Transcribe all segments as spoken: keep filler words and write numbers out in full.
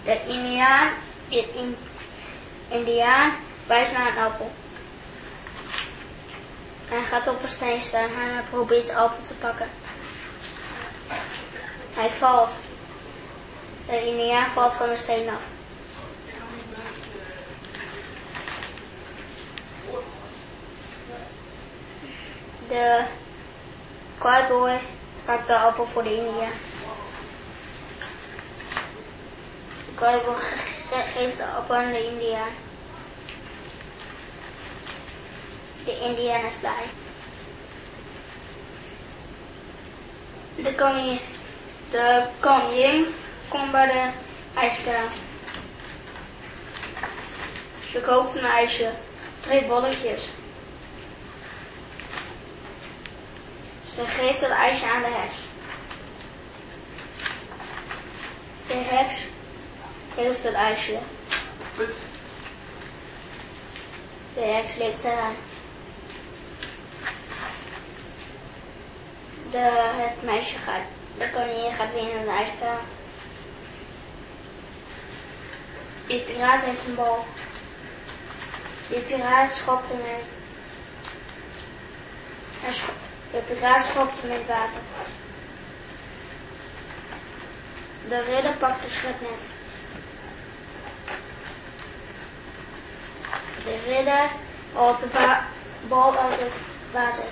De indiaan, de in, indiaan wijst naar een appel. Hij gaat op een steen staan en hij probeert de appel te pakken. Hij valt. De indiaan valt van de steen af. De cowboy pakt de appel voor de indiaan. De cowboy ge geeft de appel aan de indiaan. De indiaan is blij. De koningin, de koningin komt bij de ijskraam. Ze koopt een ijsje, twee bolletjes. Ze geeft het ijsje aan de heks. De heks heeft het ijsje. De heks likt eraan. De, het meisje gaat, de koningin gaat weer naar de ijskraam. De piraat heeft een bal. De piraat schopt hem in. Hij schopt. De piraat schopt hem in het water. De ridder pakt de schepnet. De ridder haalt de bal uit het water.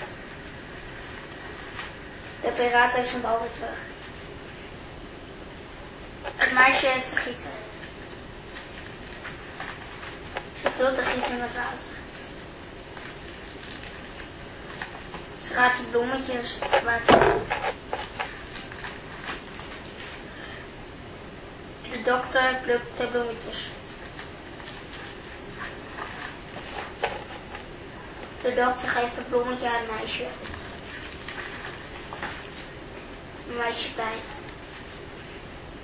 De piraat heeft zijn bal weer terug. Het meisje heeft te gieten. Ze vult de gieten met water. Ze gaat de bloemetjes water. De dokter plukt de bloemetjes. De dokter geeft het bloemetje aan het meisje. Het meisje bij.